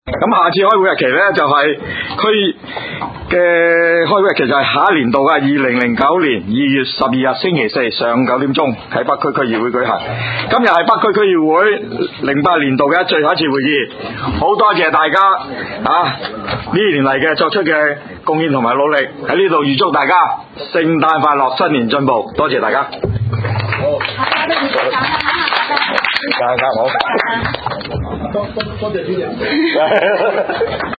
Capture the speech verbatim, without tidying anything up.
咁下次開會日期咧就係區嘅開會日期就係下一年度嘅二零零九年二月十二日星期四上午九點鐘喺北區區議會舉行。今日係北區區議會零八年度嘅最後一次會議，好多謝大家啊呢年嚟嘅作出嘅貢獻同埋努力，喺呢度預祝大家聖誕快樂，新年進步，多謝大家。好，大家好，多多多謝主席。